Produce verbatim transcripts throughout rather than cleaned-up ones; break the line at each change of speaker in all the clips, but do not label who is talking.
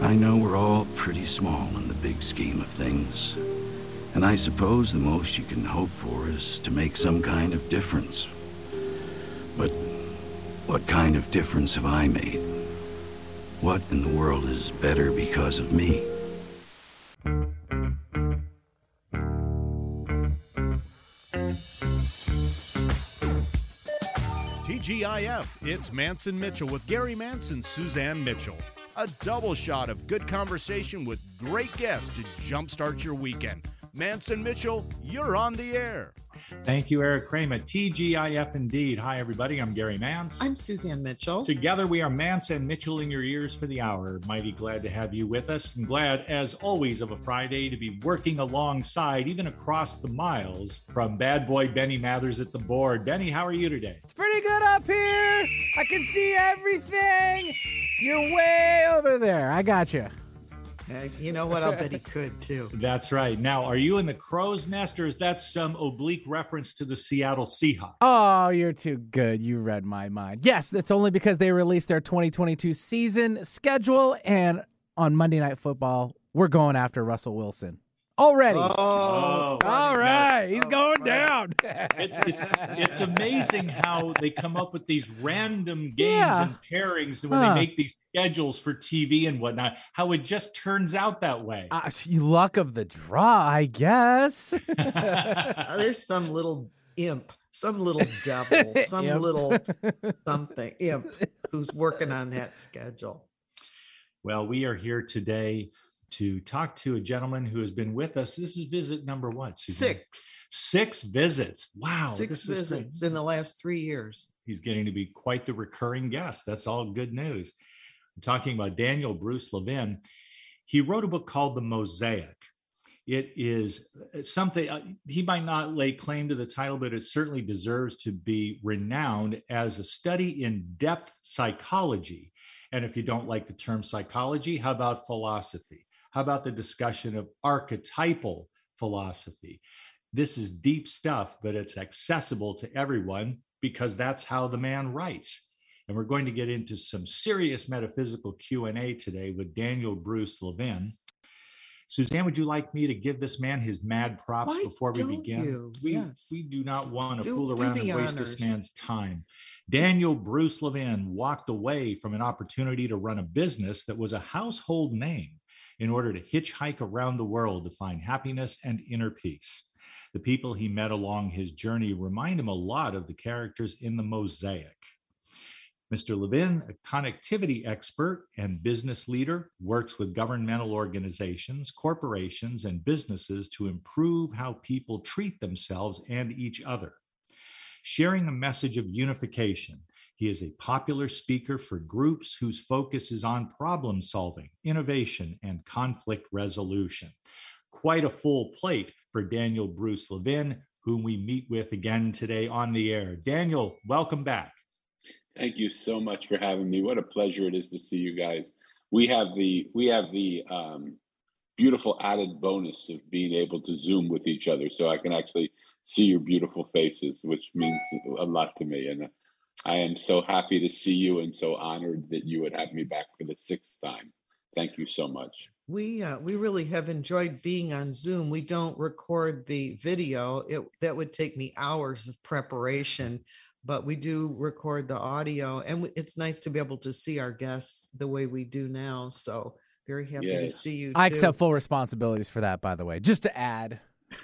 I know we're all pretty small in the big scheme of things. And I suppose the most you can hope for is to make some kind of difference. But what kind of difference have I made? What in the world is better because of me?
T G I F, it's Manson Mitchell with Gary Manson, Suzanne Mitchell. A double shot of good conversation with great guests to jumpstart your weekend. Manson Mitchell, you're on the air.
Thank you, Eric Kramer. T G I F indeed. Hi, everybody. I'm Gary Mance.
I'm Suzanne Mitchell.
Together, we are Mance and Mitchell in your ears for the hour. Mighty glad to have you with us, and glad, as always, of a Friday to be working alongside, even across the miles, from bad boy Benny Mathers at the board. Benny, how are you today?
It's pretty good up here. I can see everything. You're way over there. I got you.
Uh, you know what? I'll bet he could, too.
That's right. Now, are you in the crow's nest, or is that some oblique reference to the Seattle Seahawks?
Oh, you're too good. You read my mind. Yes, that's only because they released their twenty twenty-two season schedule, and on Monday Night Football, we're going after Russell Wilson. Already.
Oh,
Oh,
all right. He's
Oh,
going
right.
down.
It, it's it's amazing how they come up with these random games
Yeah.
and pairings when
Huh.
they make these schedules for T V and whatnot, how it just turns out that way.
Uh, luck of the draw, I guess.
Uh, there's some little imp, some little devil, some
Imp.
little something imp who's working on that schedule.
Well, we are here today to talk to a gentleman who has been with us. This is visit number what? Suzanne?
Six.
Six visits. Wow.
Six
this is great.
visits in the last three years.
He's getting to be quite the recurring guest. That's all good news. I'm talking about Daniel Bruce Levin. He wrote a book called The Mosaic. It is something, uh, he might not lay claim to the title, but it certainly deserves to be renowned as a study in depth psychology. And if you don't like the term psychology, how about philosophy? How about the discussion of archetypal philosophy? This is deep stuff, but it's accessible to everyone because that's how the man writes. And we're going to get into some serious metaphysical Q and A today with Daniel Bruce Levin. Suzanne, would you like me to give this man his mad props
Why
before we
don't
begin?
you?
We,
Yes.
we do not want to
Do-
fool
do
around
the
and waste this
honors.
man's time. Daniel Bruce Levin walked away from an opportunity to run a business that was a household name in order to hitchhike around the world to find happiness and inner peace. The people he met along his journey remind him a lot of the characters in The Mosaic. Mister Levin, a connectivity expert and business leader, works with governmental organizations, corporations, and businesses to improve how people treat themselves and each other. Sharing a message of unification, he is a popular speaker for groups whose focus is on problem solving, innovation, and conflict resolution. Quite a full plate for Daniel Bruce Levin, whom we meet with again today on the air. Daniel, welcome back.
Thank you so much for having me. What a pleasure it is to see you guys. We have the we have the um, beautiful added bonus of being able to Zoom with each other, so I can actually see your beautiful faces, which means a lot to me. And I am so happy to see you and so honored that you would have me back for the sixth time. Thank you so much.
We uh, we really have enjoyed being on Zoom. We don't record the video. It that would take me hours of preparation, but we do record the audio, and we, it's nice to be able to see our guests the way we do now. So very happy to
Yes.
see you.
I
too.
accept full responsibilities for that, by the way, just to add.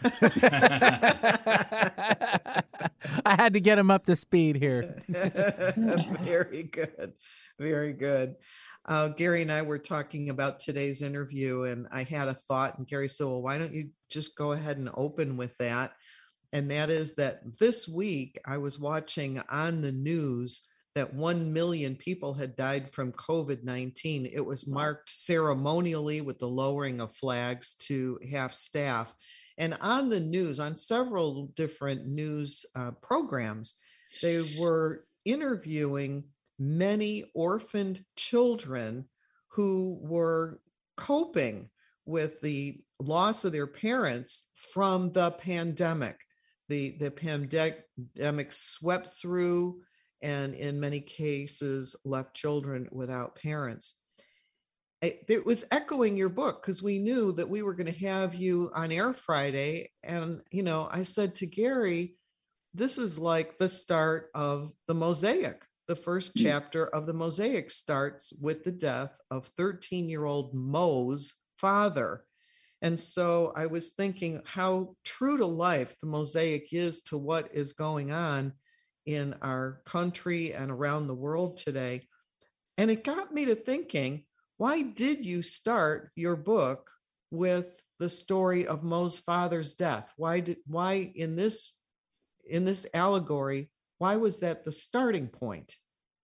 I had to get him up to speed here.
Very good. Very good. Uh, Gary and I were talking about today's interview, and I had a thought, and Gary said, well, why don't you just go ahead and open with that? And that is that this week I was watching on the news that one million people had died from COVID nineteen. It was marked ceremonially with the lowering of flags to half staff. And on the news, on several different news uh, programs, they were interviewing many orphaned children who were coping with the loss of their parents from the pandemic. The, the pandemic swept through and in many cases left children without parents. I, it was echoing your book because we knew that we were going to have you on air Friday. And, you know, I said to Gary, this is like the start of the Mosaic. The first chapter of the Mosaic starts with the death of thirteen year old Mo's father. And so I was thinking how true to life the Mosaic is to what is going on in our country and around the world today. And it got me to thinking, why did you start your book with the story of Mo's father's death? Why did why in this in this allegory, why was that the starting point?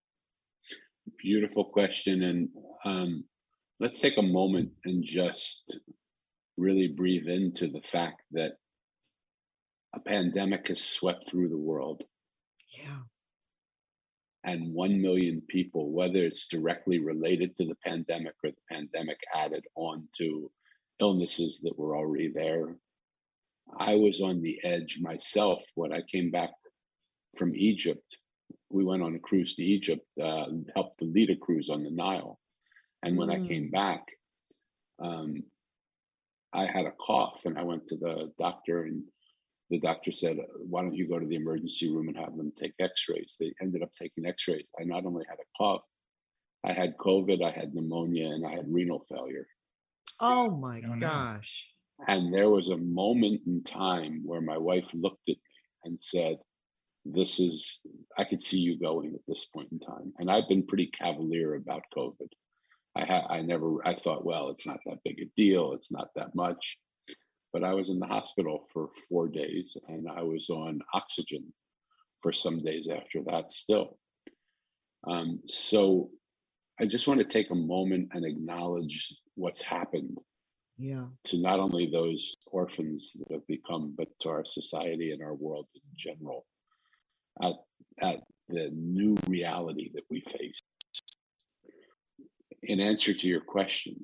Beautiful question. And um, let's take a moment and just really breathe into the fact that a pandemic has swept through the world.
Yeah.
And one million people, whether it's directly related to the pandemic or the pandemic added on to illnesses that were already there. I was on the edge myself when I came back from Egypt. We went on a cruise to Egypt, uh, helped to lead a cruise on the Nile. And when
Mm.
I came back, um, I had a cough and I went to the doctor, and the doctor said, why don't you go to the emergency room and have them take x-rays? They ended up taking x-rays. I not only had a cough, I had COVID, I had pneumonia, and I had renal failure.
Oh my
Oh, no.
gosh.
And there was a moment in time where my wife looked at me and said, this is, I could see you going at this point in time. And I've been pretty cavalier about COVID. I ha- I never, I thought, well, it's not that big a deal. It's not that much. But I was in the hospital for four days and I was on oxygen for some days after that still. Um, so I just want to take a moment and acknowledge what's happened
Yeah.
to not only those orphans that have become, but to our society and our world in general, at, at the new reality that we face. In answer to your question,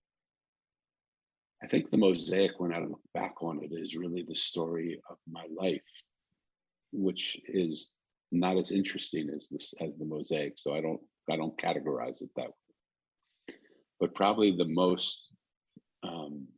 I think the Mosaic, when I look back on it, is really the story of my life, which is not as interesting as this as the Mosaic. So I don't I don't categorize it that way. But probably the most um,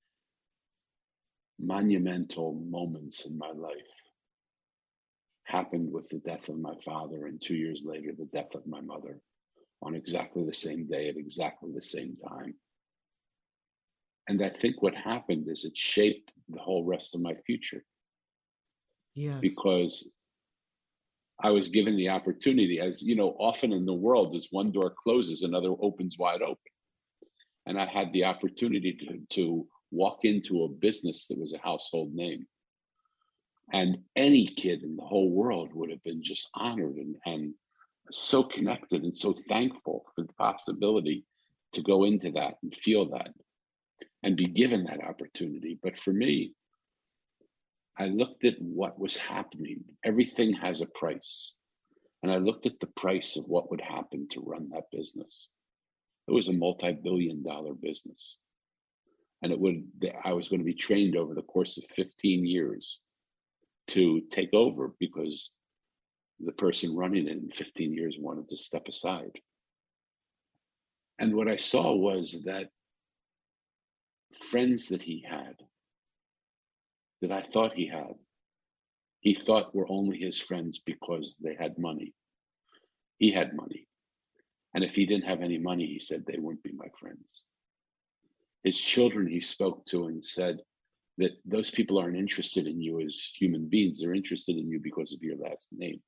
monumental moments in my life happened with the death of my father, and two years later, the death of my mother, on exactly the same day at exactly the same time. And I think what happened is it shaped the whole rest of my future.
Yes.
Because I was given the opportunity, as you know, often in the world, as one door closes, another opens wide open. And I had the opportunity to, to walk into a business that was a household name. And any kid in the whole world would have been just honored and, and so connected and so thankful for the possibility to go into that and feel that and be given that opportunity. But for me, I looked at what was happening. Everything has a price. And I looked at the price of what would happen to run that business. It was a multi-billion dollar business. And it would, I was going to be trained over the course of fifteen years to take over because the person running it in fifteen years wanted to step aside. And what I saw was that friends that he had, that I thought he had, he thought were only his friends because they had money. He had money. And if he didn't have any money, he said they wouldn't be my friends. His children he spoke to and said that those people aren't interested in you as human beings. They're interested in you because of your last name.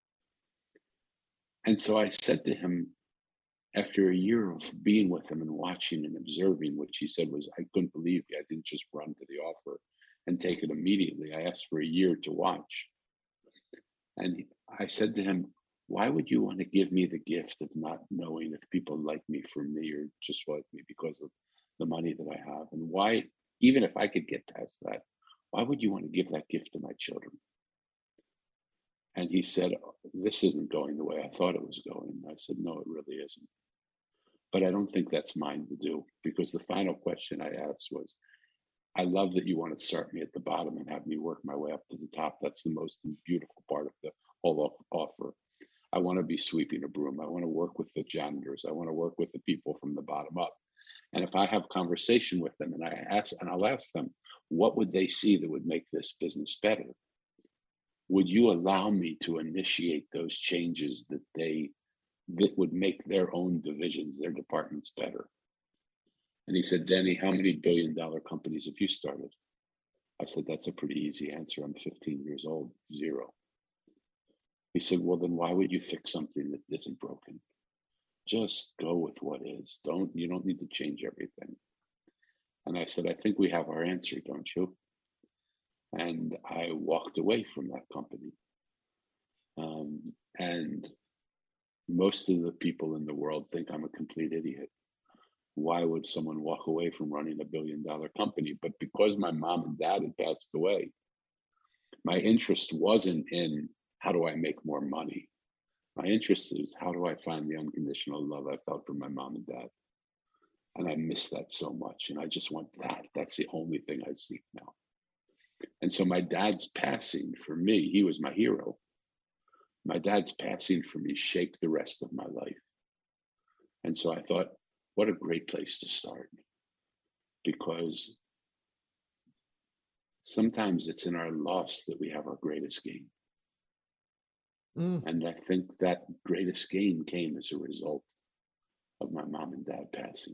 And so I said to him, after a year of being with him and watching and observing, which he said was, I couldn't believe you. I didn't just run to the offer and take it immediately. I asked for a year to watch. And I said to him, why would you want to give me the gift of not knowing if people like me for me or just like me because of the money that I have? And why, even if I could get past that, why would you want to give that gift to my children? And he said, this isn't going the way I thought it was going. I said, no, it really isn't. But I don't think that's mine to do, because the final question I asked was, I love that you want to start me at the bottom and have me work my way up to the top. That's the most beautiful part of the whole offer. I want to be sweeping a broom. I want to work with the janitors. I want to work with the people from the bottom up. And if I have conversation with them and I ask, and I'll ask them, what would they see that would make this business better? Would you allow me to initiate those changes that they, that would make their own divisions, their departments better? And he said, Danny, how many billion dollar companies have you started? I said, that's a pretty easy answer. I'm fifteen years old, zero. He said, well, then why would you fix something that isn't broken? Just go with what is. Don't, you don't need to change everything. And I said, I think we have our answer, don't you? And I walked away from that company. Um, and most of the people in the world think I'm a complete idiot. Why would someone walk away from running a billion dollar company? But because my mom and dad had passed away, my interest wasn't in how do I make more money? My interest is how do I find the unconditional love I felt from my mom and dad? And I miss that so much. And I just want that. That's the only thing I seek now. And so my dad's passing for me, he was my hero. My dad's passing for me shaped the rest of my life. And so I thought, what a great place to start. Because sometimes it's in our loss that we have our greatest gain. Mm. And I think that greatest gain came as a result of my mom and dad passing.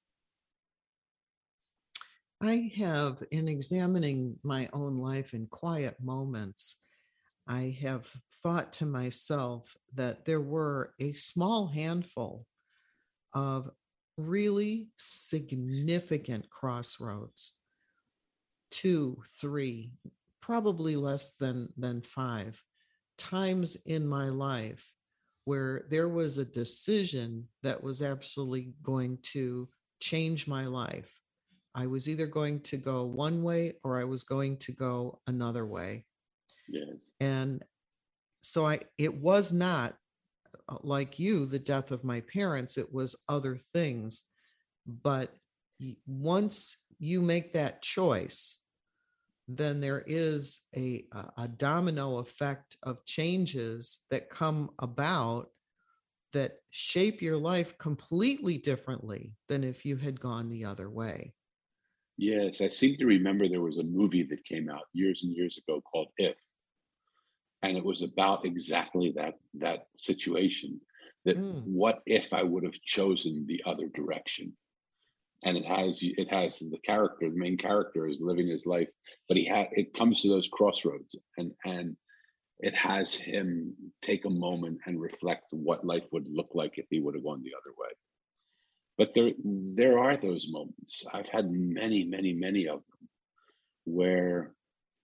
I have, in examining my own life in quiet moments, I have thought to myself that there were a small handful of really significant crossroads, two, three, probably less than, than five times in my life where there was a decision that was absolutely going to change my life. I was either going to go one way or I was going to go another way.
Yes.
And so I, it was not like you, the death of my parents, it was other things. But once you make that choice, then there is a, a domino effect of changes that come about that shape your life completely differently than if you had gone the other way.
Yes, I seem to remember there was a movie that came out years and years ago called If. And it was about exactly that, that situation, that mm. what if I would have chosen the other direction? And it has, it has the character, the main character is living his life, but he had, it comes to those crossroads and, and it has him take a moment and reflect what life would look like if he would have gone the other way. But there, there are those moments. I've had many, many, many of them where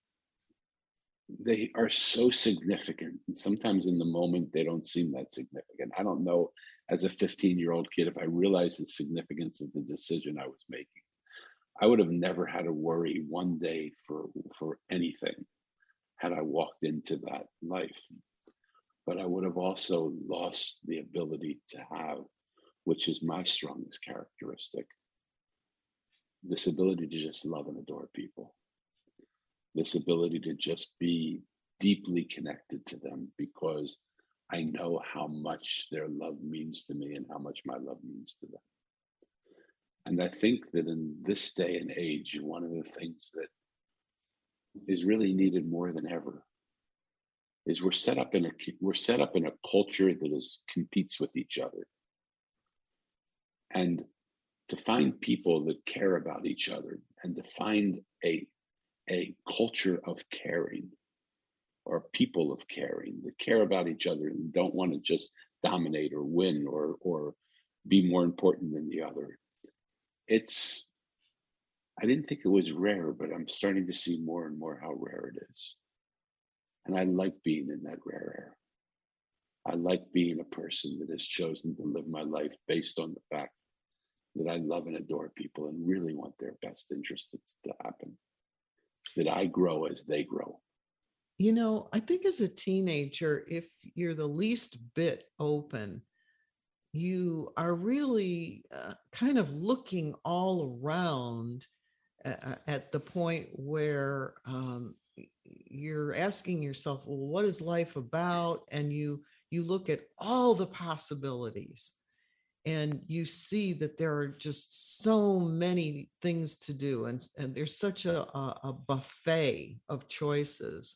they are so significant. And sometimes in the moment, they don't seem that significant. I don't know, as a fifteen-year-old kid, if I realized the significance of the decision I was making, I would have never had to worry one day for, for anything had I walked into that life. But I would have also lost the ability to have, which is my strongest characteristic, this ability to just love and adore people. This ability to just be deeply connected to them because I know how much their love means to me and how much my love means to them. And I think that in this day and age, one of the things that is really needed more than ever is we're set up in a we're set up in a culture that is competes with each other. And to find people that care about each other and to find a, a culture of caring or people of caring that care about each other and don't want to just dominate or win or, or be more important than the other. It's, I didn't think it was rare, but I'm starting to see more and more how rare it is. And I like being in that rare air. I like being a person that has chosen to live my life based on the fact that I love and adore people and really want their best interests to happen, that I grow as they grow.
You know, I think as a teenager, if you're the least bit open, you are really uh, kind of looking all around uh, at the point where um, you're asking yourself, well, what is life about? And you you look at all the possibilities. and you see that there are just so many things to do, and, and there's such a, a, a buffet of choices.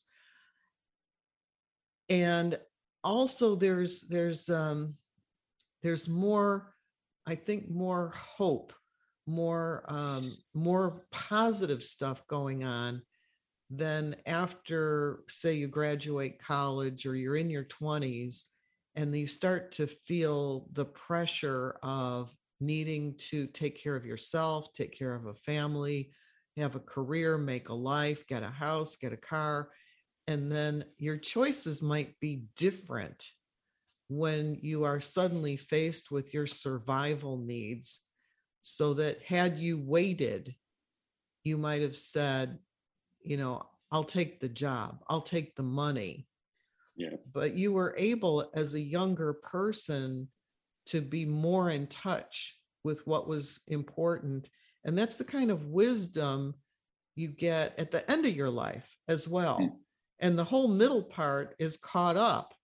And also there's there's um there's more, I think, more hope, more um more positive stuff going on than after, say, you graduate college or you're in your twenties and you start to feel the pressure of needing to take care of yourself, take care of a family, have a career, make a life, get a house, get a car. And then your choices might be different when you are suddenly faced with your survival needs. So that had you waited, you might have said, you know, I'll take the job, I'll take the money.
Yes.
But you were able as a younger person to be more in touch with what was important. And that's the kind of wisdom you get at the end of your life as well. Mm. And the whole middle part is caught up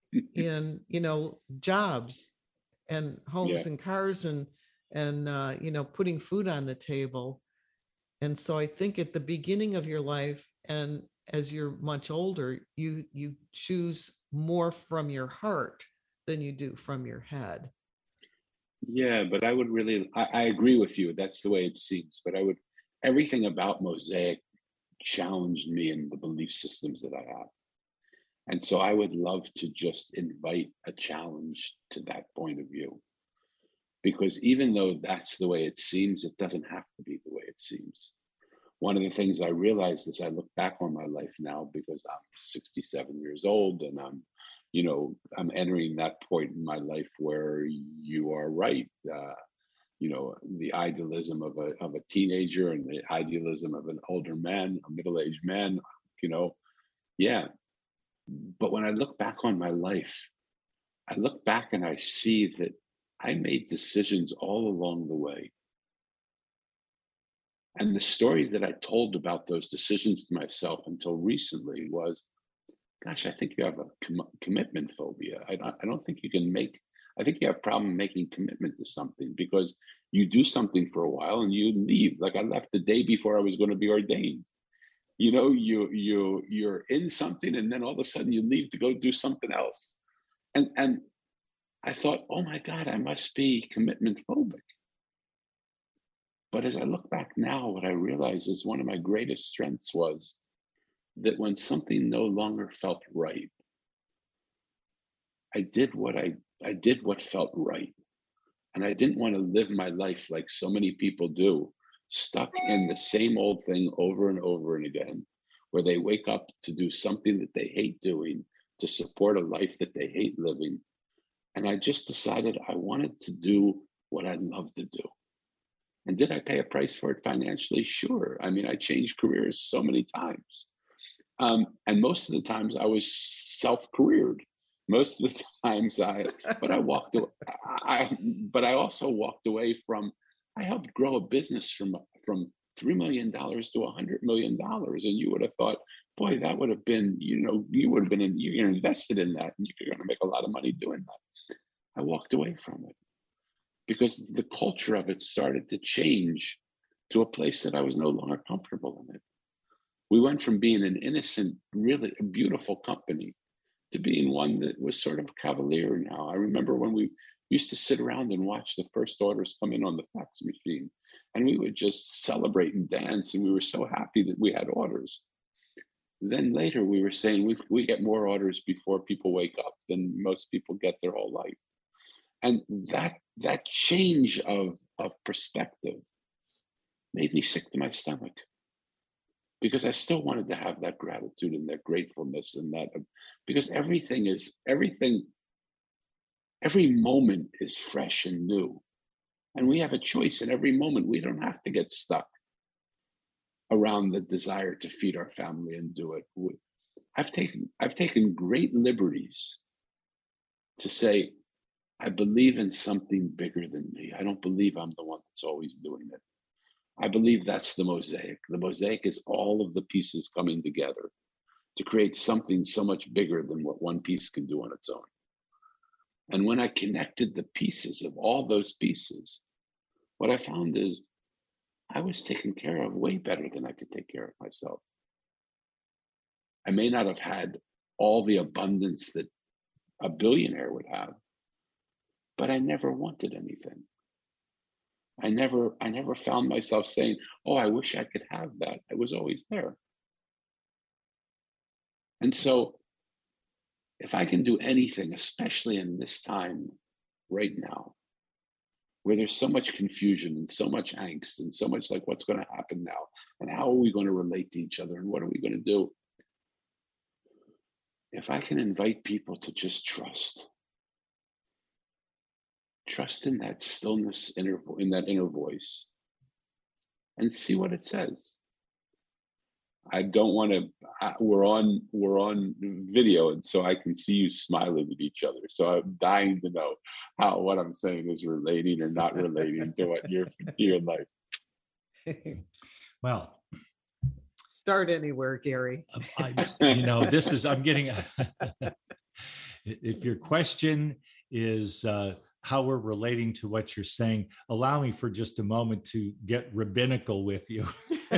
in, you know, jobs and homes yeah. and cars and, and, uh, you know, putting food on the table. And so I think at the beginning of your life and as you're much older, you you choose more from your heart than you do from your head.
Yeah, but I would really, I, I agree with you. That's the way it seems. But I would, everything about Mosaic challenged me in the belief systems that I have. And so I would love to just invite a challenge to that point of view. Because even though that's the way it seems, it doesn't have to be the way it seems. One of the things I realized as I look back on my life now, because I'm sixty-seven years old and I'm, you know, I'm entering that point in my life where you are right. Uh, you know, the idealism of a of a teenager and the idealism of an older man, a middle-aged man, you know, yeah. But when I look back on my life, I look back and I see that I made decisions all along the way. And the story that I told about those decisions to myself until recently was, gosh, I think you have a com- commitment phobia. I, I don't think you can make, I think you have a problem making commitment to something because you do something for a while and you leave. Like I left the day before I was going to be ordained. You know, you, you, you're in something and then all of a sudden you leave to go do something else. And, and I thought, oh my God, I must be commitment phobic. But as I look back now, what I realize is one of my greatest strengths was that when something no longer felt right, I did what I, I did what felt right. And I didn't want to live my life like so many people do, stuck in the same old thing over and over and again, where they wake up to do something that they hate doing, to support a life that they hate living. And I just decided I wanted to do what I love to do. And did I pay a price for it financially? Sure. I mean, I changed careers so many times. Um, and most of the times I was self-careered. Most of the times I, but I walked away, I, but I also walked away from, I helped grow a business from, from three million dollars to one hundred million dollars. And you would have thought, boy, that would have been, you know, you would have been, in, you're invested in that and you're going to make a lot of money doing that. I walked away from it because the culture of it started to change to a place that I was no longer comfortable in it. We went from being an innocent, really beautiful company to being one that was sort of cavalier now. I remember when we used to sit around and watch the first orders come in on the fax machine, and we would just celebrate and dance, and we were so happy that we had orders. Then later we were saying we we get more orders before people wake up than most people get their whole life. And that that change of, of perspective made me sick to my stomach because I still wanted to have that gratitude and that gratefulness and that, because everything is, everything, every moment is fresh and new. And we have a choice in every moment. We don't have to get stuck around the desire to feed our family and do it. I've taken, I've taken great liberties to say, I believe in something bigger than me. I don't believe I'm the one that's always doing it. I believe that's the mosaic. The mosaic is all of the pieces coming together to create something so much bigger than what one piece can do on its own. And when I connected the pieces of all those pieces, what I found is I was taken care of way better than I could take care of myself. I may not have had all the abundance that a billionaire would have, but I never wanted anything. I never, I never found myself saying, oh, I wish I could have that. It was always there. And so if I can do anything, especially in this time right now, where there's so much confusion and so much angst and so much like what's going to happen now and how are we going to relate to each other and what are we going to do? If I can invite people to just trust, trust in that stillness, inner, in that inner voice, and see what it says. I don't want to. We're on. We're on video, and so I can see you smiling at each other. So I'm dying to know how what I'm saying is relating or not relating to what you're feeling like.
Well,
start anywhere, Gary.
I, you know, this is. I'm getting. If your question is uh, how we're relating to what you're saying, allow me for just a moment to get rabbinical with you.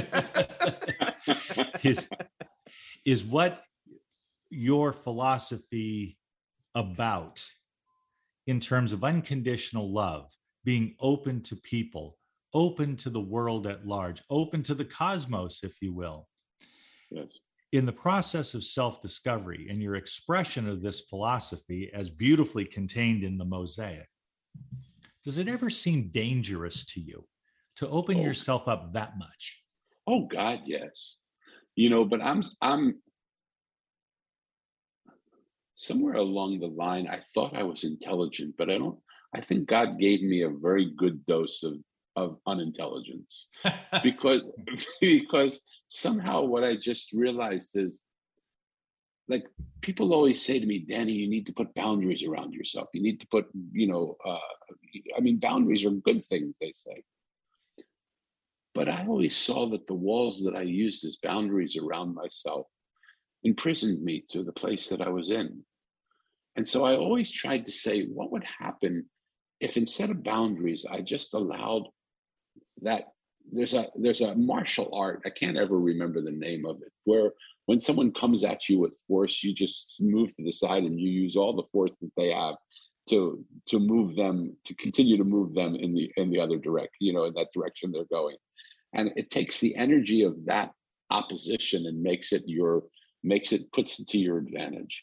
is is what your philosophy about in terms of unconditional love, being open to people, open to the world at large, open to the cosmos, if you will.
Yes.
In the process of self-discovery and your expression of this philosophy as beautifully contained in the Mosaic, does it ever seem dangerous to you to open oh. yourself up that much?
Oh God, yes. You know, but I'm I'm somewhere along the line, I thought I was intelligent, but I don't, I think God gave me a very good dose of of unintelligence. because because somehow what I just realized is, like, people always say to me, Danny, you need to put boundaries around yourself. You need to put, you know, uh, I mean, boundaries are good things, they say. But I always saw that the walls that I used as boundaries around myself imprisoned me to the place that I was in. And so I always tried to say, what would happen if instead of boundaries, I just allowed that there's a there's a martial art, I can't ever remember the name of it, where when someone comes at you with force, you just move to the side and you use all the force that they have to to move them, to continue to move them in the in the other direction, you know, in that direction they're going. And it takes the energy of that opposition and makes it your, makes it, puts it to your advantage.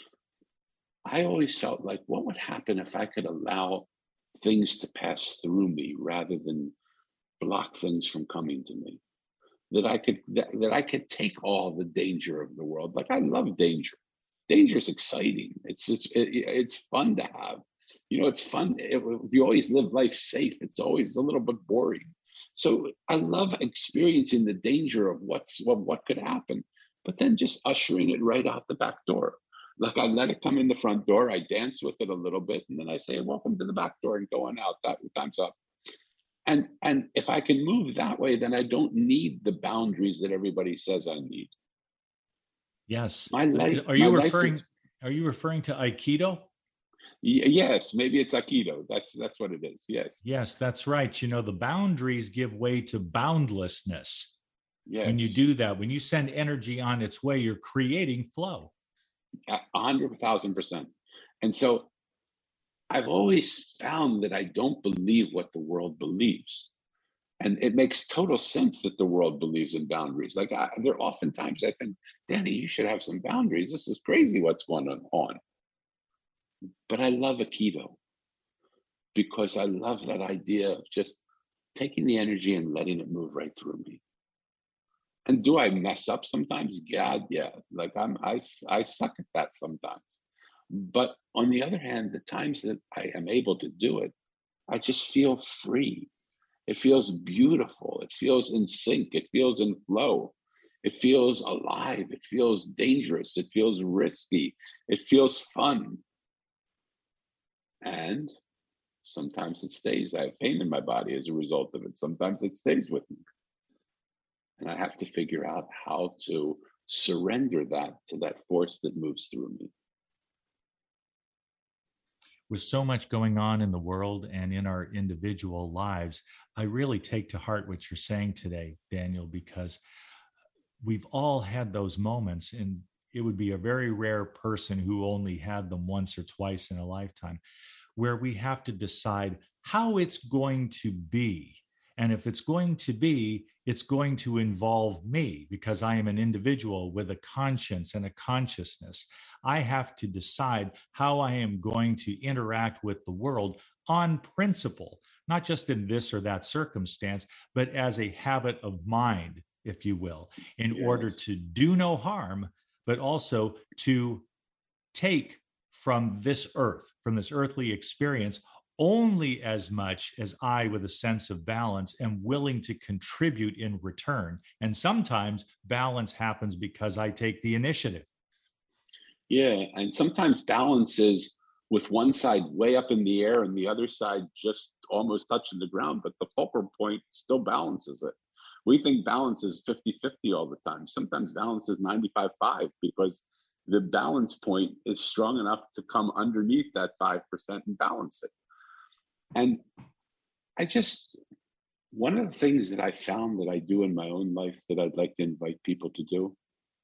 I always felt like, what would happen if I could allow things to pass through me rather than block things from coming to me? That I could, that, that I could take all the danger of the world. Like, I love danger. Danger is exciting. It's, it's, it, it's fun to have. You know, it's fun. If you always live life safe, it's always a little bit boring. So I love experiencing the danger of what's what, what could happen, but then just ushering it right out the back door. Like, I let it come in the front door, I dance with it a little bit, and then I say, welcome to the back door and going out, that time's up. And, and if I can move that way, then I don't need the boundaries that everybody says I need.
Yes.
My life,
are you
my
referring,
is,
are you referring to Aikido?
Yes, maybe it's Aikido. That's that's what it is. Yes.
Yes, that's right. You know, the boundaries give way to boundlessness.
Yes.
When you do that, when you send energy on its way, you're creating flow.
A hundred thousand percent. And so I've always found that I don't believe what the world believes. And it makes total sense that the world believes in boundaries. Like, I, there are oftentimes I think, Danny, you should have some boundaries. This is crazy what's going on. But I love Aikido because I love that idea of just taking the energy and letting it move right through me. And do I mess up sometimes? God, yeah. Like I'm, I, I suck at that sometimes. But on the other hand, the times that I am able to do it, I just feel free. It feels beautiful. It feels in sync. It feels in flow. It feels alive. It feels dangerous. It feels risky. It feels fun. And sometimes it stays. I have pain in my body as a result of it. Sometimes it stays with me. And I have to figure out how to surrender that to that force that moves through me.
with so much going on in the world and in our individual lives, I really take to heart what you're saying today, Daniel, because we've all had those moments, and it would be a very rare person who only had them once or twice in a lifetime, where we have to decide how it's going to be. And if it's going to be, it's going to involve me, because I am an individual with a conscience and a consciousness. I have to decide how I am going to interact with the world on principle, not just in this or that circumstance, but as a habit of mind, if you will, in yes. order to do no harm, but also to take from this earth, from this earthly experience, only as much as I, with a sense of balance, am willing to contribute in return. And sometimes balance happens because I take the initiative.
Yeah, and sometimes balance is with one side way up in the air and the other side just almost touching the ground, but the fulcrum point still balances it. We think balance is fifty-fifty all the time. Sometimes balance is ninety-five five because the balance point is strong enough to come underneath that five percent and balance it. And I just, one of the things that I found that I do in my own life that I'd like to invite people to do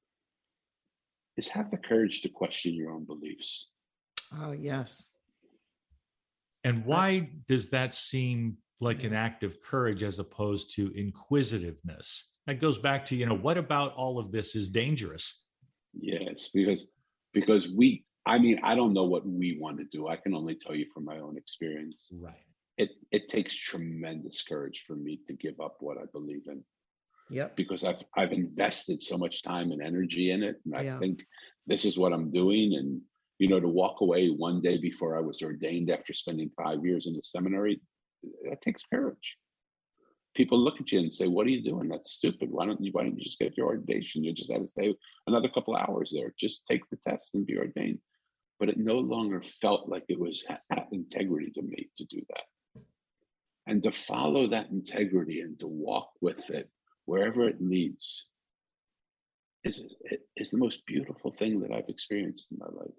is have the courage to question your own beliefs.
Oh, yes.
And why does that seem like an act of courage as opposed to inquisitiveness? That goes back to, you know, what about all of this is dangerous?
Yes, because because we, I mean, I don't know what we want to do. I can only tell you from my own experience.
Right.
It it takes tremendous courage for me to give up what I believe in.
Yep.
Because I've I've invested so much time and energy in it, and I
yeah.
think this is what I'm doing. And you know, to walk away one day before I was ordained after spending five years in the seminary, that takes courage. People look at you and say, "What are you doing? That's stupid. Why don't you? Why don't you just get your ordination? You just had to stay another couple of hours there. Just take the test and be ordained." But it no longer felt like it was at integrity to me to do that, and to follow that integrity and to walk with it wherever it leads is is the most beautiful thing that I've experienced in my life.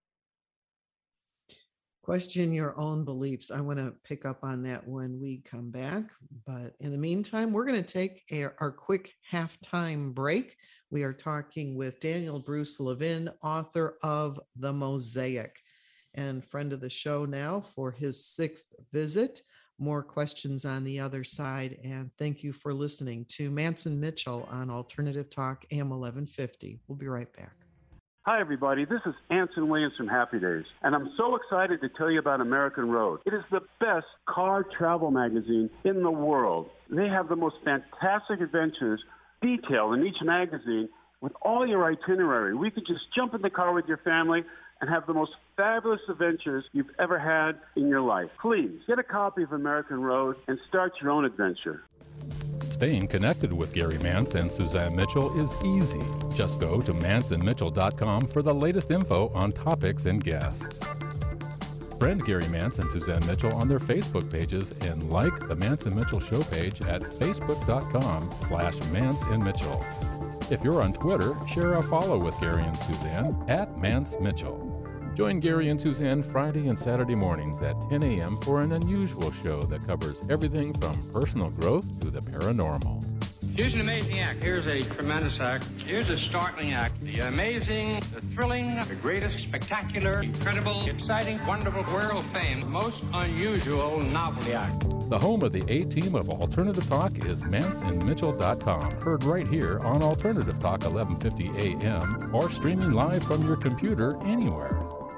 Question your own beliefs. I want to pick up on that when we come back. But in the meantime, we're going to take a, our quick halftime break. We are talking with Daniel Bruce Levin, author of The Mosaic, and friend of the show now for his sixth visit. More questions on the other side. And thank you for listening to Mance and Mitchell on Alternative Talk A M eleven fifty. We'll be right back.
Hi, everybody. This is Anson Williams from Happy Days, and I'm so excited to tell you about American Road. It is the best car travel magazine in the world. They have the most fantastic adventures detailed in each magazine with all your itinerary. We could just jump in the car with your family and have the most fabulous adventures you've ever had in your life. Please get a copy of American Road and start your own adventure.
Staying connected with Gary Mance and Suzanne Mitchell is easy. Just go to mance and mitchell dot com for the latest info on topics and guests. Friend Gary Mance and Suzanne Mitchell on their Facebook pages and like the Mance and Mitchell show page at facebook dot com slash Mance and Mitchell. If you're on Twitter, share a follow with Gary and Suzanne at Mance Mitchell. Join Gary and Suzanne Friday and Saturday mornings at ten a.m. for an unusual show that covers everything from personal growth to the paranormal.
Here's an amazing act. Here's a tremendous act. Here's a startling act. The amazing, the thrilling, the greatest, spectacular, incredible, exciting, wonderful, world fame, most unusual novelty act.
The home of the A-team of Alternative Talk is mance and mitchell dot com. Heard right here on Alternative Talk eleven fifty A M or streaming live from your computer anywhere.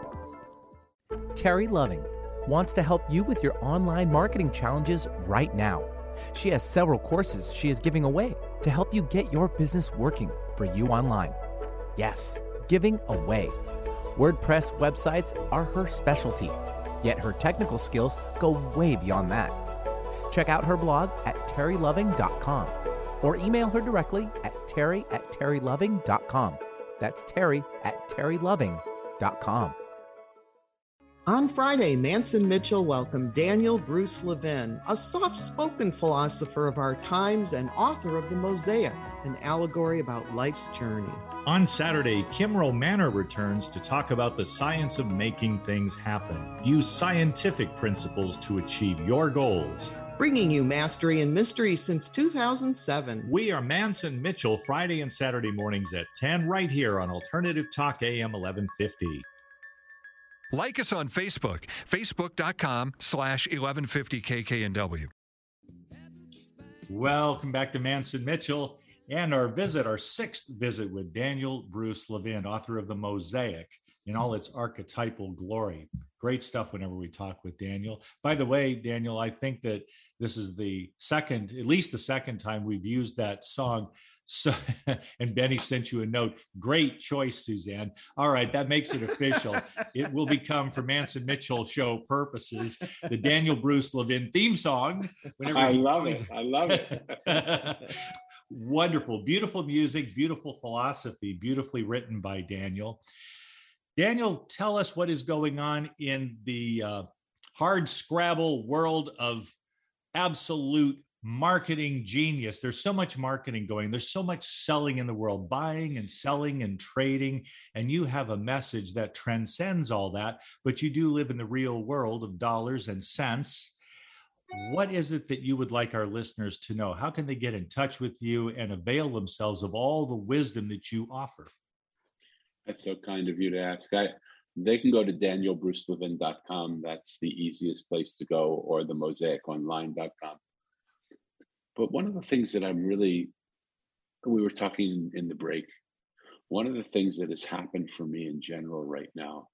Terry Loving wants to help you with your online marketing challenges right now. She has several courses she is giving away to help you get your business working for you online. Yes, giving away. WordPress websites are her specialty, yet her technical skills go way beyond that. Check out her blog at terry loving dot com or email her directly at terry at terry loving dot com. That's Terry at terry loving dot com.
On Friday, Manson Mitchell welcomed Daniel Bruce Levin, a soft-spoken philosopher of our times and author of The Mosaic, an allegory about life's journey.
On Saturday, Kim Romano returns to talk about the science of making things happen. Use scientific principles to achieve your goals.
Bringing you mastery and mystery since two thousand seven.
We are Manson Mitchell, Friday and Saturday mornings at ten, right here on Alternative Talk A M eleven fifty.
Like us on Facebook, facebook.com slash 1150 KKNW.
Welcome back to Manson Mitchell and our visit, our sixth visit with Daniel Bruce Levin, author of The Mosaic in all its archetypal glory. Great stuff whenever we talk with Daniel. By the way, Daniel, I think that this is the second, at least the second time we've used that song. So, and Benny sent you a note. Great choice, Suzanne. All right, that makes it official. It will become, for Manson Mitchell show purposes, the Daniel Bruce Levin theme song. Whenever
I love it. I love it.
Wonderful, beautiful music, beautiful philosophy, beautifully written by Daniel. Daniel, tell us what is going on in the uh, hard scrabble world of absolute marketing genius. There's so much marketing going. There's so much selling in the world, buying and selling and trading. And you have a message that transcends all that, but you do live in the real world of dollars and cents. What is it that you would like our listeners to know? How can they get in touch with you and avail themselves of all the wisdom that you offer?
That's so kind of you to ask. I, they can go to daniel bruce levin dot com. That's the easiest place to go, or the mosaic online dot com. But one of the things that I'm really, we were talking in the break, one of the things that has happened for me in general right now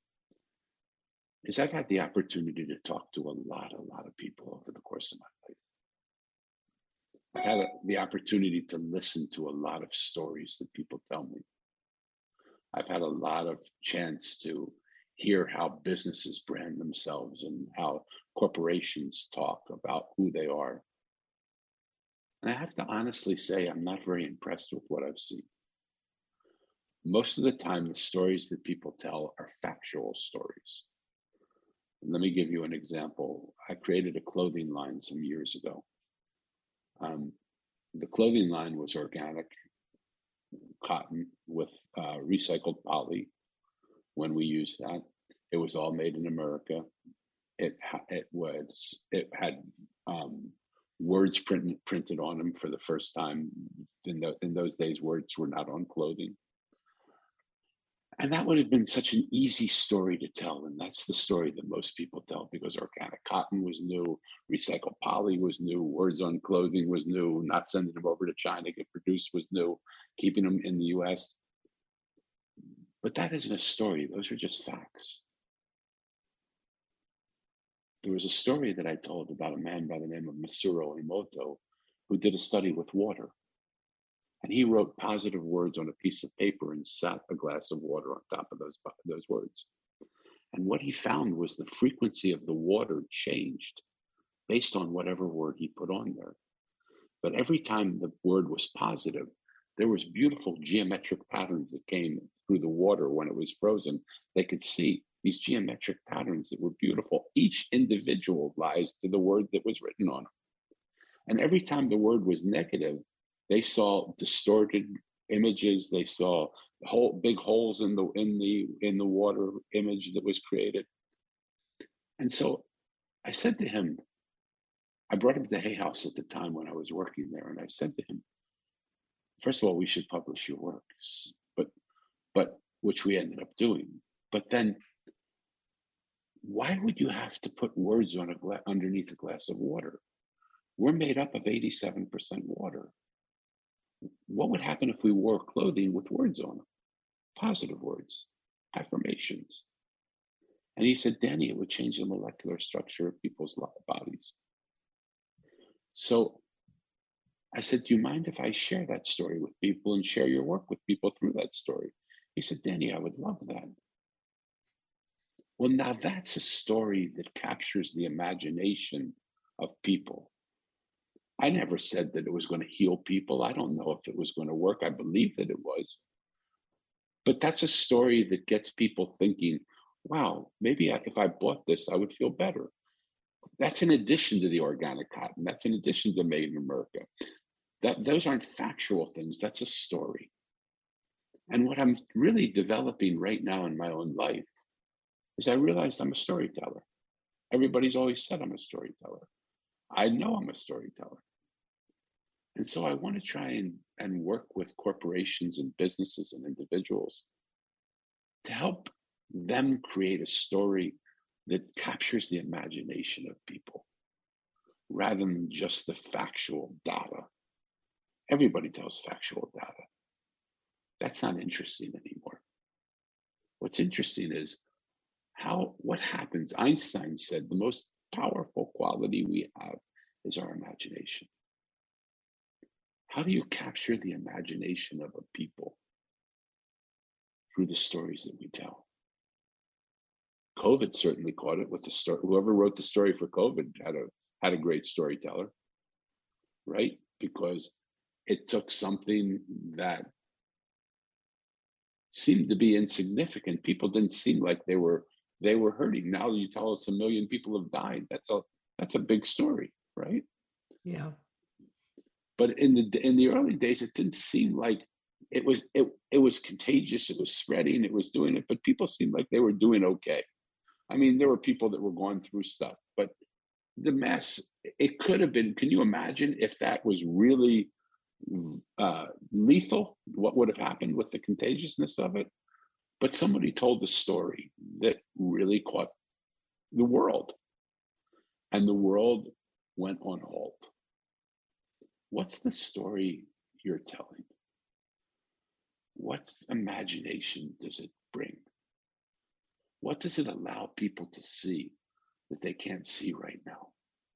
is I've had the opportunity to talk to a lot, a lot of people over the course of my life. I've had a, the opportunity to listen to a lot of stories that people tell me. I've had a lot of chance to hear how businesses brand themselves and how corporations talk about who they are. And I have to honestly say, I'm not very impressed with what I've seen. Most of the time, the stories that people tell are factual stories. And let me give you an example. I created a clothing line some years ago. Um, the clothing line was organic cotton with uh, recycled poly. When we used that, it was all made in America. It it was it had um, words printed printed on them for the first time. In, the, in those days, words were not on clothing. And that would have been such an easy story to tell. And that's the story that most people tell, because organic cotton was new, recycled poly was new, words on clothing was new, not sending them over to China to get produced was new, keeping them in the U S. But that isn't a story. Those are just facts. There was a story that I told about a man by the name of Masaru Emoto who did a study with water. And he wrote positive words on a piece of paper and sat a glass of water on top of those, those words. And what he found was the frequency of the water changed based on whatever word he put on there. But every time the word was positive, there was beautiful geometric patterns that came through the water when it was frozen. They could see these geometric patterns that were beautiful, each individualized to the word that was written on it. And every time the word was negative, they saw distorted images. They saw whole big holes in the in the in the water image that was created. And so I said to him, I brought him to Hay House at the time when I was working there, and I said to him, first of all, we should publish your works, but but which we ended up doing. But then, why would you have to put words on a gla- underneath a glass of water? We're made up of eighty-seven percent water. What would happen if we wore clothing with words on them? Positive words, affirmations. And he said, Danny, it would change the molecular structure of people's bodies. So I said, do you mind if I share that story with people and share your work with people through that story? He said, Danny, I would love that. Well, now that's a story that captures the imagination of people. I never said that it was going to heal people. I don't know if it was going to work. I believe that it was. But that's a story that gets people thinking, wow, maybe I, if I bought this, I would feel better. That's in addition to the organic cotton. That's in addition to Made in America. That those aren't factual things. That's a story. And what I'm really developing right now in my own life is I realized I'm a storyteller. Everybody's always said I'm a storyteller. I know I'm a storyteller. And so I want to try and, and work with corporations and businesses and individuals to help them create a story that captures the imagination of people rather than just the factual data. Everybody tells factual data. That's not interesting anymore. What's interesting is how, what happens. Einstein said the most powerful quality we have is our imagination. How do you capture the imagination of a people? Through the stories that we tell. COVID certainly caught it with the story. Whoever wrote the story for COVID had a had a great storyteller, right? Because it took something that seemed to be insignificant. People didn't seem like they were they were hurting. Now you tell us a million people have died. That's a that's a big story, right?
Yeah.
But in the in the early days, it didn't seem like it was it it was contagious. It was spreading. It was doing it, but people seemed like they were doing okay. I mean, there were people that were going through stuff, but the mess, it could have been, can you imagine if that was really uh, lethal, what would have happened with the contagiousness of it? But somebody told the story that really caught the world, and the world went on hold. What's the story you're telling? What imagination does it bring? What does it allow people to see that they can't see right now?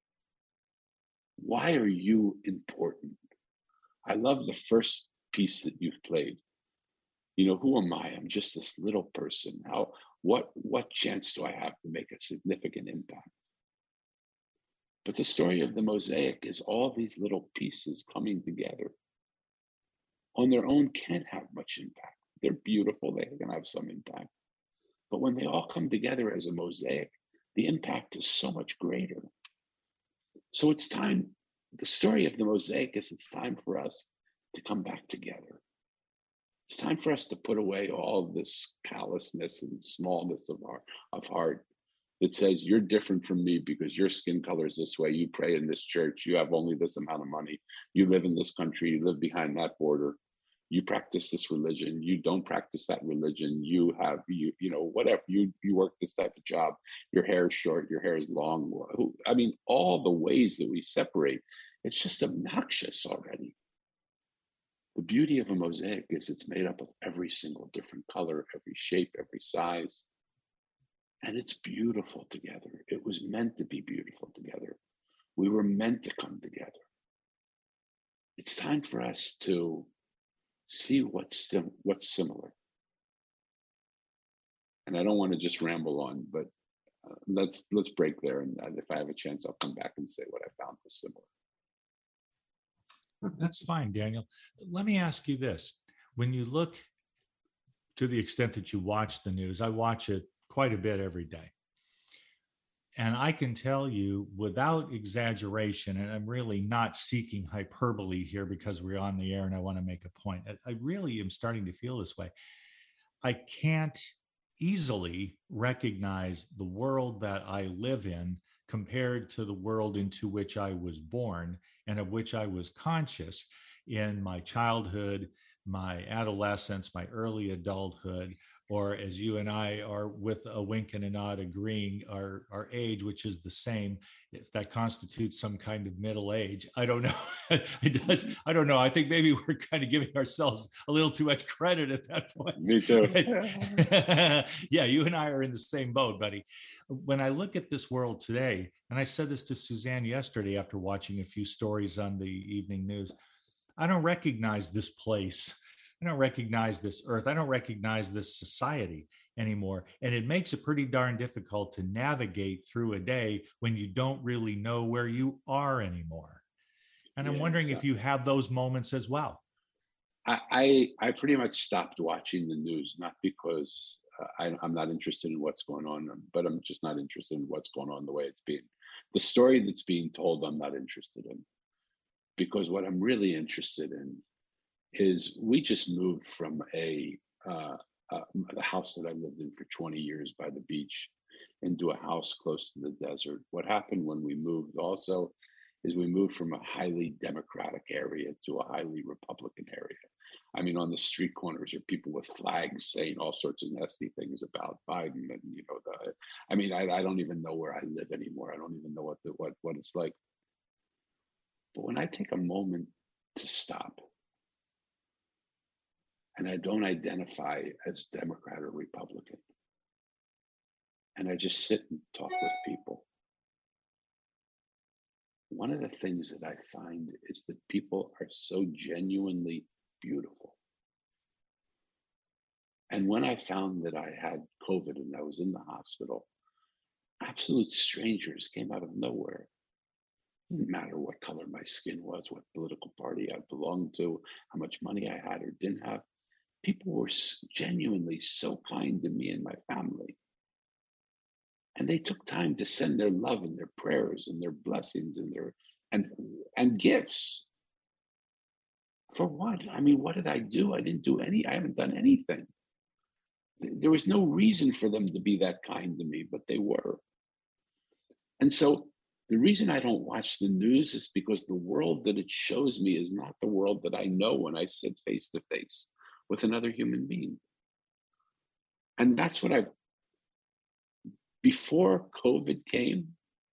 Why are you important? I love the first piece that you've played. You know, who am I? I'm just this little person. How, what, what chance do I have to make a significant impact? But the story of the mosaic is all these little pieces coming together on their own can't have much impact. They're beautiful, they can have some impact. But when they all come together as a mosaic, the impact is so much greater. So it's time, the story of the mosaic is it's time for us to come back together. It's time for us to put away all of this callousness and smallness of our of heart that says you're different from me because your skin color is this way, you pray in this church, you have only this amount of money, you live in this country, you live behind that border, you practice this religion, you don't practice that religion, you have, you you know, whatever, you you work this type of job, your hair is short, your hair is long. I mean, all the ways that we separate, it's just obnoxious already. The beauty of a mosaic is it's made up of every single different color, every shape, every size. And it's beautiful together. It was meant to be beautiful together. We were meant to come together. It's time for us to see what's sim- what's similar. And I don't want to just ramble on, but uh, let's let's break there. And if I have a chance, I'll come back and say what I found was similar.
That's fine, Daniel. Let me ask you this. When you look, to the extent that you watch the news, I watch it quite a bit every day. And I can tell you without exaggeration, and I'm really not seeking hyperbole here because we're on the air and I want to make a point. I really am starting to feel this way. I can't easily recognize the world that I live in compared to the world into which I was born and of which I was conscious in my childhood, my adolescence, my early adulthood, or as you and I are with a wink and a nod agreeing, our, our age, which is the same, if that constitutes some kind of middle age. I don't know. It does. I don't know. I think maybe we're kind of giving ourselves a little too much credit at that point.
Me too.
Yeah, you and I are in the same boat, buddy. When I look at this world today, and I said this to Suzanne yesterday after watching a few stories on the evening news, I don't recognize this place. I don't recognize this earth. I don't recognize this society anymore. And it makes it pretty darn difficult to navigate through a day when you don't really know where you are anymore. And I'm yeah, wondering exactly. if you have those moments as well.
I, I, I pretty much stopped watching the news, not because I, I'm not interested in what's going on, but I'm just not interested in what's going on the way it's being. The story that's being told, I'm not interested in. Because what I'm really interested in is we just moved from a uh, uh, the house that I lived in for twenty years by the beach into a house close to the desert. What happened when we moved also is we moved from a highly Democratic area to a highly Republican area. I mean, on the street corners are people with flags saying all sorts of nasty things about Biden, and you know, the, I mean, I, I don't even know where I live anymore. I don't even know what the, what what it's like. But when I take a moment to stop, and I don't identify as Democrat or Republican, and I just sit and talk with people, one of the things that I find is that people are so genuinely beautiful. And when I found that I had COVID and I was in the hospital, absolute strangers came out of nowhere. It didn't matter what color my skin was, what political party I belonged to, how much money I had or didn't have. People were genuinely so kind to me and my family. And they took time to send their love and their prayers and their blessings and their and and gifts. For what? I mean, what did I do? I didn't do any, I haven't done anything. There was no reason for them to be that kind to me, but they were. And so the reason I don't watch the news is because the world that it shows me is not the world that I know when I sit face to face with another human being. And that's what I've, before COVID came,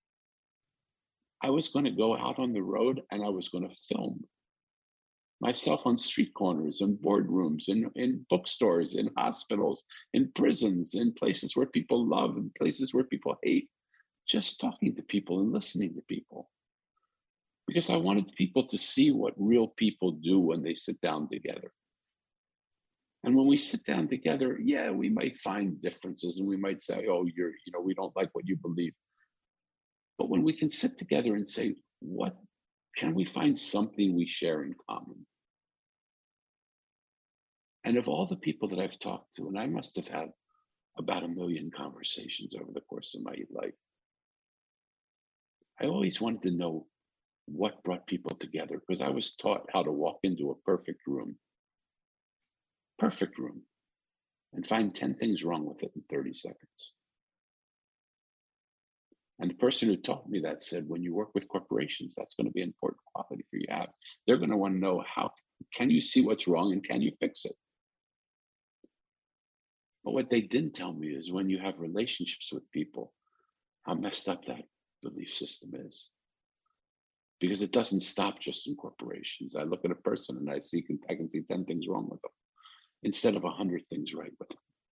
I was going to go out on the road and I was going to film myself on street corners and boardrooms, in, in bookstores, in hospitals, in prisons, in places where people love and places where people hate, just talking to people and listening to people. Because I wanted people to see what real people do when they sit down together. And when we sit down together, yeah, we might find differences and we might say, oh, you're, you know, we don't like what you believe. But when we can sit together and say, what, can we find something we share in common? And of all the people that I've talked to, and I must have had about a million conversations over the course of my life, I always wanted to know what brought people together, because I was taught how to walk into a perfect room, perfect room, and find ten things wrong with it in thirty seconds. And the person who taught me that said, when you work with corporations, that's going to be an important quality for you to have. They're going to want to know, how can you see what's wrong and can you fix it? But what they didn't tell me is when you have relationships with people, how messed up that belief system is. Because it doesn't stop just in corporations. I look at a person and I see, I can see ten things wrong with them instead of a hundred things right with them.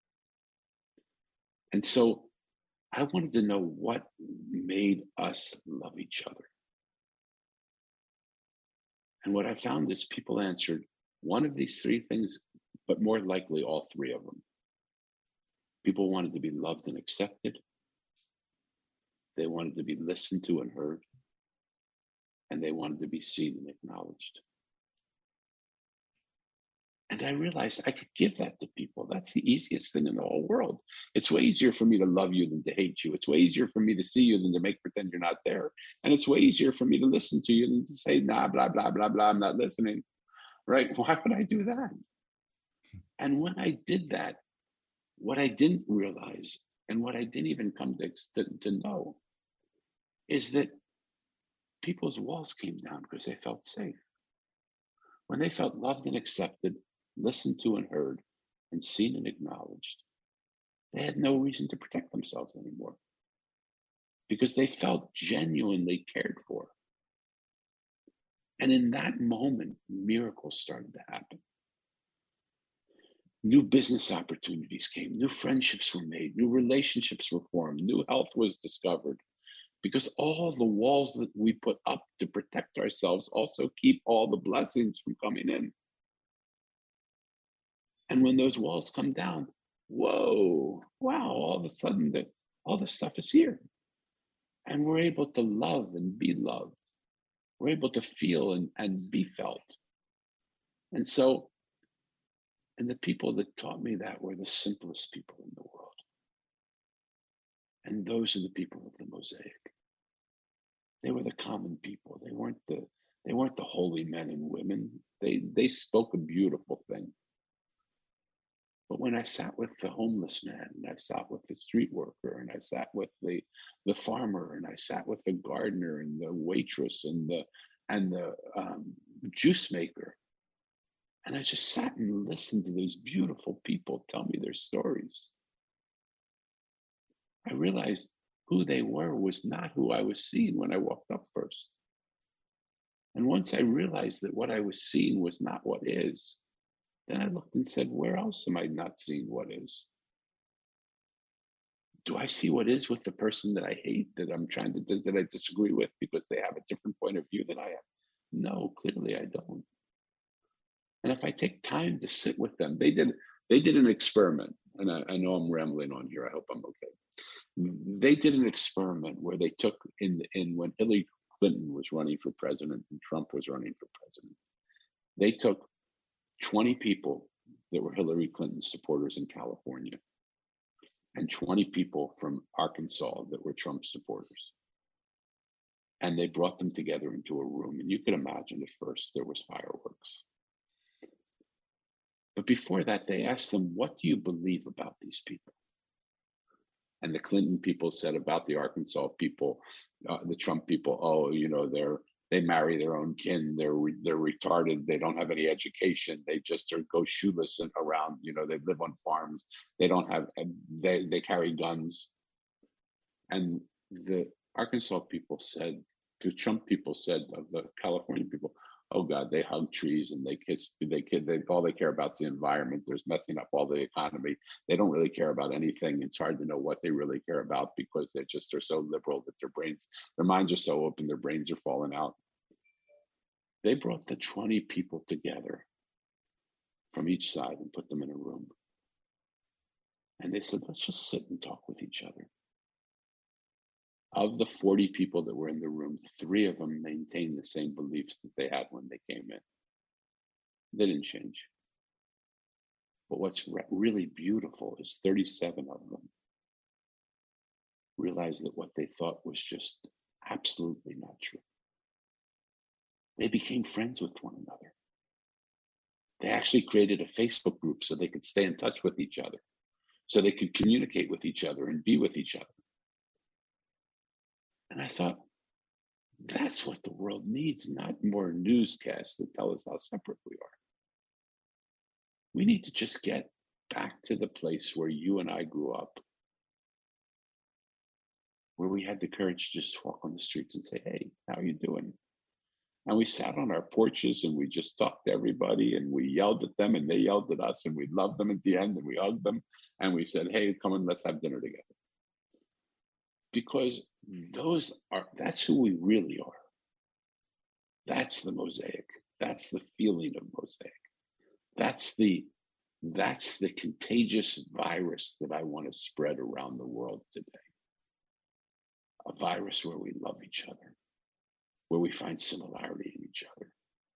And so I wanted to know what made us love each other. And what I found is people answered one of these three things, but more likely all three of them. People wanted to be loved and accepted. They wanted to be listened to and heard. And they wanted to be seen and acknowledged. And I realized I could give that to people. That's the easiest thing in the whole world. It's way easier for me to love you than to hate you. It's way easier for me to see you than to make pretend you're not there. And it's way easier for me to listen to you than to say, nah, blah, blah, blah, blah, I'm not listening. Right? Why would I do that? And when I did that, what I didn't realize and what I didn't even come to, to, to know is that people's walls came down because they felt safe. When they felt loved and accepted, listened to and heard, and seen and acknowledged, they had no reason to protect themselves anymore because they felt genuinely cared for. And in that moment, miracles started to happen. New business opportunities came, new friendships were made, new relationships were formed, new health was discovered. Because all the walls that we put up to protect ourselves also keep all the blessings from coming in. And when those walls come down, whoa, wow, all of a sudden the, all the stuff is here. And we're able to love and be loved. We're able to feel and, and be felt. And so And the people that taught me that were the simplest people in the world. And those are the people of the Mosaic. They were the common people. They weren't the they weren't the holy men and women. They they spoke a beautiful thing. But when I sat with the homeless man, and I sat with the street worker, and I sat with the the farmer, and I sat with the gardener and the waitress and the and the um, juice maker, and I just sat and listened to these beautiful people tell me their stories, I realized who they were was not who I was seeing when I walked up first. And once I realized that what I was seeing was not what is, then I looked and said, where else am I not seeing what is? Do I see what is with the person that I hate, that I'm trying to, that I disagree with because they have a different point of view than I have? No, clearly I don't. And if I take time to sit with them, they did, they did an experiment, and I, I know I'm rambling on here. I hope I'm okay. They did an experiment where they took in, in when Hillary Clinton was running for president and Trump was running for president, they took twenty people that were Hillary Clinton supporters in California and twenty people from Arkansas that were Trump supporters. And they brought them together into a room. And you can imagine at first there was fireworks. But before that, they asked them, what do you believe about these people? And the Clinton people said about the Arkansas people, uh, the Trump people, oh, you know, they're they marry their own kin. They're re- they're retarded. They don't have any education. They just are, go shoeless and around. You know, they live on farms. They don't have. They they carry guns. And the Arkansas people said, the Trump people said of the California people, oh God, they hug trees and they kiss. They kid. They all they care about is the environment. There's messing up all the economy. They don't really care about anything. It's hard to know what they really care about because they just are so liberal that their brains, their minds are so open, their brains are falling out. They brought the twenty people together from each side and put them in a room. And they said, let's just sit and talk with each other. Of the forty people that were in the room, three of them maintained the same beliefs that they had when they came in. They didn't change. But what's re- really beautiful is thirty-seven of them realized that what they thought was just absolutely not true. They became friends with one another. They actually created a Facebook group so they could stay in touch with each other, so they could communicate with each other and be with each other. And I thought, that's what the world needs, not more newscasts that tell us how separate we are. We need to just get back to the place where you and I grew up, where we had the courage to just walk on the streets and say, hey, how are you doing? And we sat on our porches and we just talked to everybody and we yelled at them and they yelled at us and we loved them at the end and we hugged them and we said, hey, come on, let's have dinner together. Because those are, that's who we really are. That's the Mosaic. That's the feeling of Mosaic. That's the, that's the contagious virus that I want to spread around the world today. A virus where we love each other, where we find similarity in each other.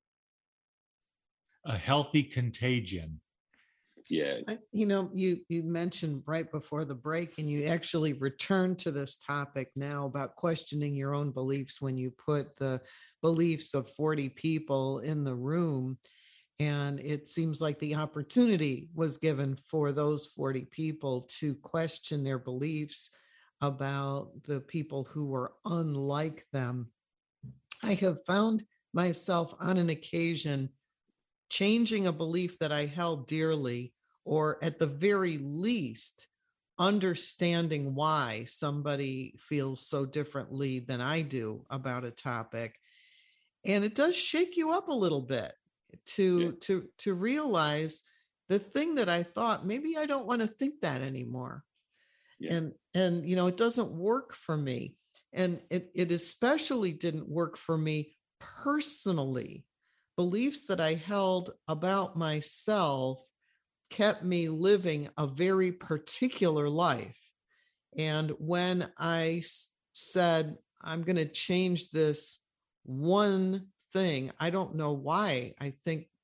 A healthy contagion.
Yeah.
I, you know, you you mentioned right before the break, and you actually returned to this topic now about questioning your own beliefs when you put the beliefs of forty people in the room. And it seems like the opportunity was given for those forty people to question their beliefs about the people who were unlike them. I have found myself on an occasion changing a belief that I held dearly, or at the very least, understanding why somebody feels so differently than I do about a topic. And it does shake you up a little bit to, yeah. to, to realize the thing that I thought, maybe I don't want to think that anymore. Yeah. And, and, you know, it doesn't work for me. And it, it especially didn't work for me personally. Beliefs that I held about myself kept me living a very particular life. And when I s- said, I'm going to change this one thing, I don't know why. I think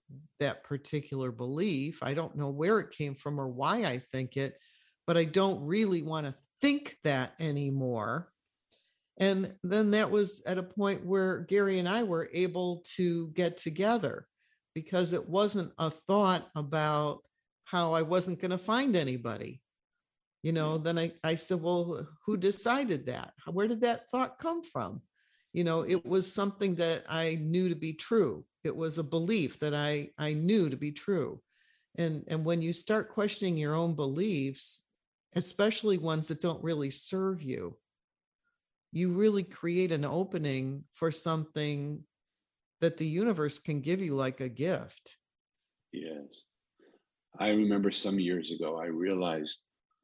that particular belief. I don't know where it came from or why I think it, but I don't really want to think that anymore. And then that was at a point where Gary and I were able to get together, because it wasn't a thought about how I wasn't going to find anybody. You know, then I, I said, well, who decided that? Where did that thought come from? You know, it was something that I knew to be true. It was a belief that I, I knew to be true. And, and when you start questioning your own beliefs, especially ones that don't really serve you, you really create an opening for something that the universe can give you like a gift.
Yes. I remember some years ago, I realized,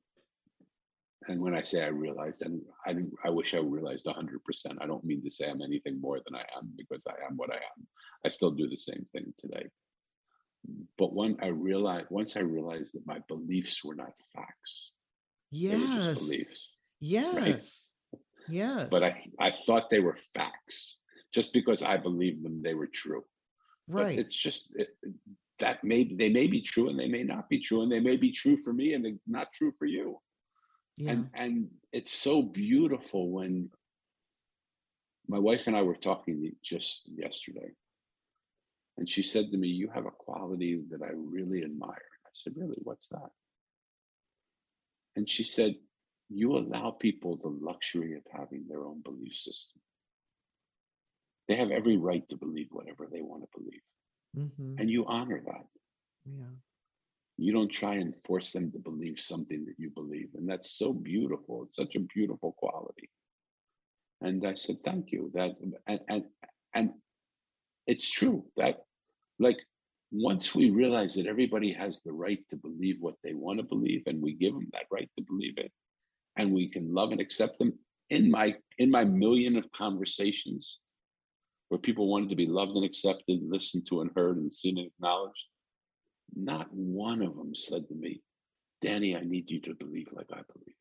and when I say I realized, and I, I wish I realized one hundred percent. I don't mean to say I'm anything more than I am, because I am what I am. I still do the same thing today. But when I realized, once I realized that my beliefs were not facts.
Yes.
They were just beliefs.
Yes.
Right?
Yes.
But I, I thought they were facts. Just because I believed them, they were true.
Right.
But it's just it, that may they may be true and they may not be true, and they may be true for me and they're not true for you. Yeah. And and it's so beautiful when my wife and I were talking just yesterday, and she said to me, "You have a quality that I really admire." I said, "Really? What's that?" And she said, "You allow people the luxury of having their own belief system. They have every right to believe whatever they want to believe. Mm-hmm. And you honor that.
Yeah.
You don't try and force them to believe something that you believe. And that's so beautiful. It's such a beautiful quality." And I said, "Thank you." That and and, and it's true that, like, once we realize that everybody has the right to believe what they want to believe, and we give them that right to believe it, and we can love and accept them, in my in my million of conversations where people wanted to be loved and accepted, listened to and heard and seen and acknowledged, not one of them said to me, "Danny, I need you to believe like I believe."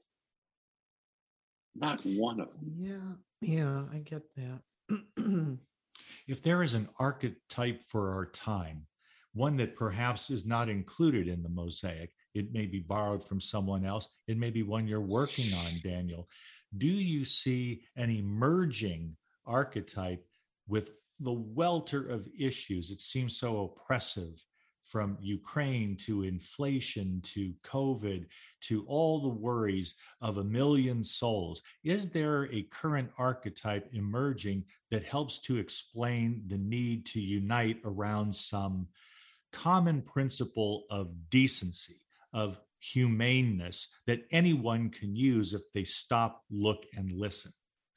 Not one of them.
Yeah, yeah, I get that.
If there is an archetype for our time, one that perhaps is not included in the mosaic, it may be borrowed from someone else, it may be one you're working on, Daniel, do you see an emerging archetype with the welter of issues? It seems so oppressive, from Ukraine to inflation to COVID to all the worries of a million souls. Is there a current archetype emerging that helps to explain the need to unite around some common principle of decency, of humaneness, that anyone can use if they stop, look, and listen?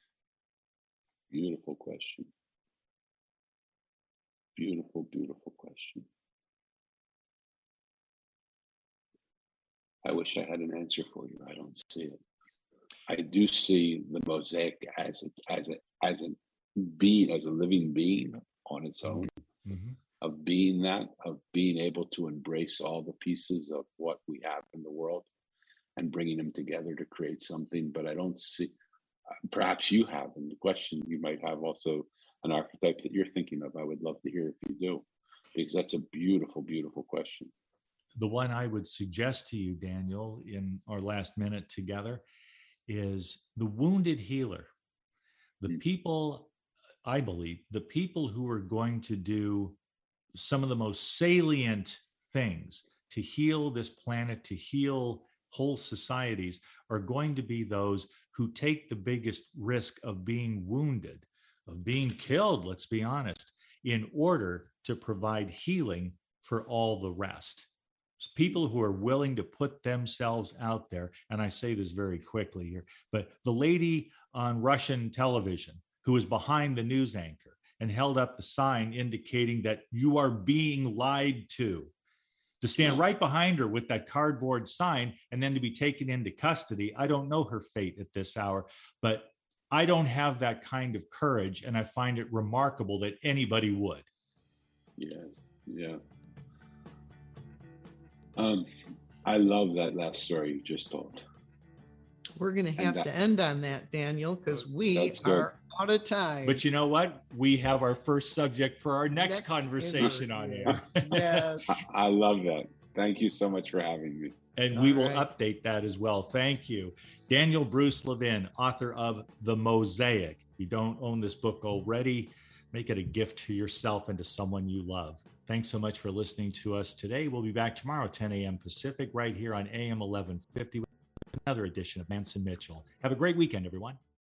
Beautiful question. Beautiful, beautiful question. I wish I had an answer for you. I don't see it. I do see the mosaic as a, as a, as a being, as a living being on its own, mm-hmm. of being that, of being able to embrace all the pieces of what we have in the world and bringing them together to create something. But I don't see, perhaps you have, and the question, you might have also an archetype that you're thinking of. I would love to hear if you do, because that's a beautiful, beautiful question.
The one I would suggest to you, Daniel, in our last minute together, is the wounded healer. The mm-hmm. people, I believe, the people who are going to do some of the most salient things to heal this planet, to heal whole societies, are going to be those who take the biggest risk of being wounded, of being killed, let's be honest, in order to provide healing for all the rest. It's people who are willing to put themselves out there. And I say this very quickly here, but the lady on Russian television who was behind the news anchor and held up the sign indicating that you are being lied to, to stand right behind her with that cardboard sign and then to be taken into custody. I don't know her fate at this hour, but I don't have that kind of courage, and I find it remarkable that anybody would.
Yes, yeah. Um, I love that last story you just told.
We're going to have
that,
to end on that, Daniel, because we are out of time.
But you know what? We have our first subject for our next,
Next
conversation
interview.
on air.
Yes.
I, I love that. Thank you so much for having me.
And
All
we will
right.
update that as well. Thank you. Daniel Bruce Levin, author of The Mosaic. If you don't own this book already, make it a gift to yourself and to someone you love. Thanks so much for listening to us today. We'll be back tomorrow, ten a.m. Pacific, right here on A M eleven fifty with another edition of Mance and Mitchell. Have a great weekend, everyone.